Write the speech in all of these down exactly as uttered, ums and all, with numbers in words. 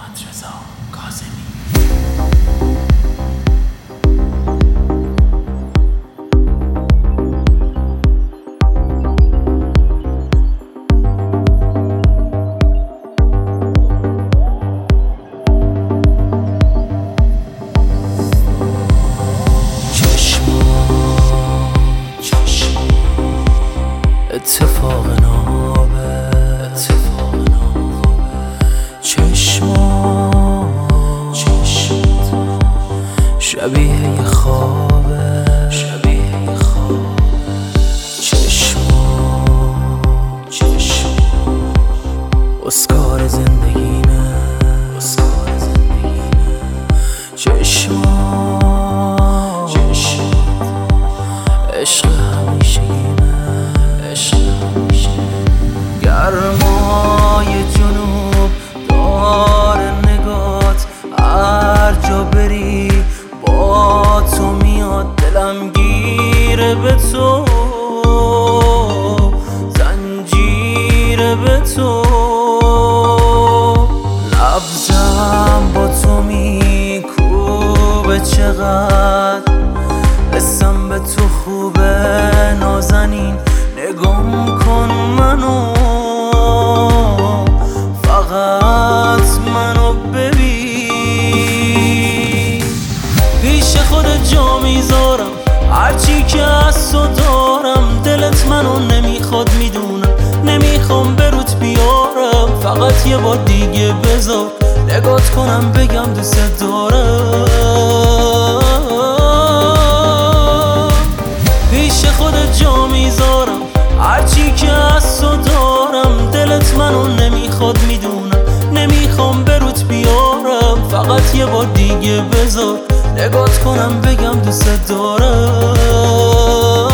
اتفاق نابه اتفاق نابه چشما چشمت شبیه یه خوابه شبیه یه خوابه چشما چشما اسکار زندگیمه اسکار زندگیمه چشما چشما عشق همیشگیمه گرمای جنوب داره نگات هر جا بری با تو میاد دلم گیره به تو زنجیره به تو نبضم با تو میکوبه چقدر اسم به تو خوبه نازنین نگام کن منو فقط منو ببین پیش خودت جا میذارم هرچی که از تو دارم دلت منو نمیخواد میدونم نمیخوام بروت بیارم فقط یه بار دیگه بذار نگات کنم بگم دوست دارم پیش خودت جا میذارم هرچی که از تو دارم دلت منو نمیخواد میدونم نمیخوام بروت بیارم فقط یه بار دیگه بذار نگات کنم بگم دوست دارم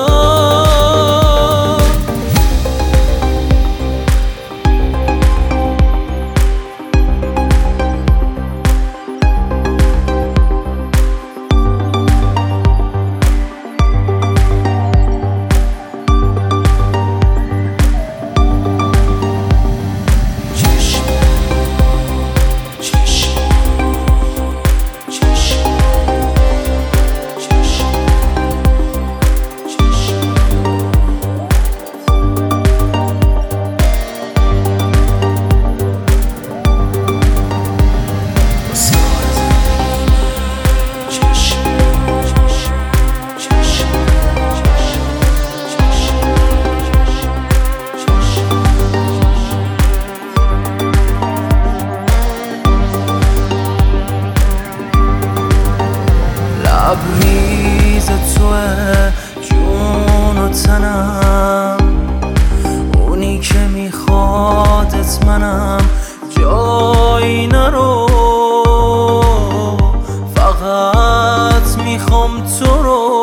لبریز توه جون و تنم اونی که میخوادت منم جایی نرو فقط میخوام تو رو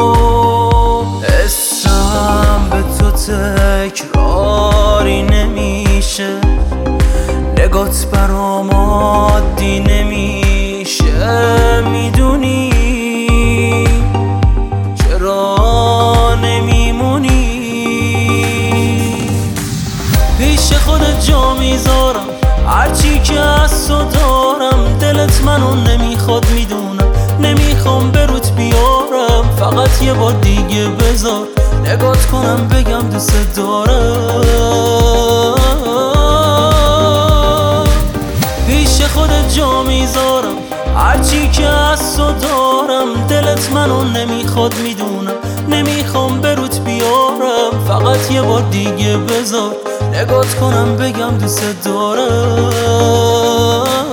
اسم به تو تکراری نمیشه نگات برام عادی نمیشه میدونی پیش خودت جا میذارم هرچی که از تو دارم دلت منو نمیخواد میدونم نمیخوام بروت بیارم فقط یه بار دیگه بذار نگات کنم بگم دوست دارم پیش خودت جا میذارم هرچی که از تو دارم دلت منو نمیخواد میدونم نمیخوام بروت بیارم فقط یه بار دیگه بذار نگات کنم بگم دوست دارم